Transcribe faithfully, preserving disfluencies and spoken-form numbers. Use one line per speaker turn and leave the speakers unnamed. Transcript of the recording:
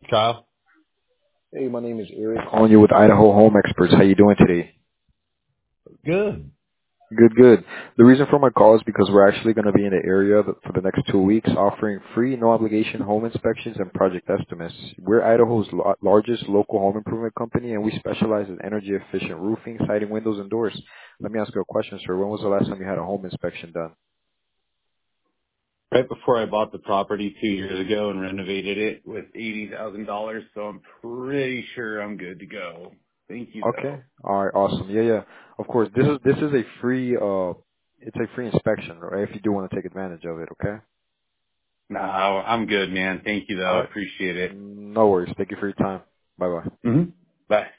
Kyle?
Hey, my name is Eric. Calling you with Idaho Home Experts. How you doing today?
Good.
Good, good. The reason for my call is because we're actually going to be in the area th- for the next two weeks offering free, no obligation home inspections and project estimates. We're Idaho's lo- largest local home improvement company, and we specialize in energy efficient roofing, siding, windows, and doors. Let me ask you a question, sir. When was the last time you had a home inspection done?
Right before I bought the property two years ago and renovated it with eighty thousand dollars, so I'm pretty sure I'm good to go. Thank you,
Okay.
though.
All right. Awesome. Yeah, yeah. Of course. This is this is a free uh, it's a free inspection, right? If you do want to take advantage of it. Okay.
No, I'm good, man. Thank you,
All
though. I
right.
appreciate it.
No worries. Thank you for your time. Bye bye.
hmm Bye.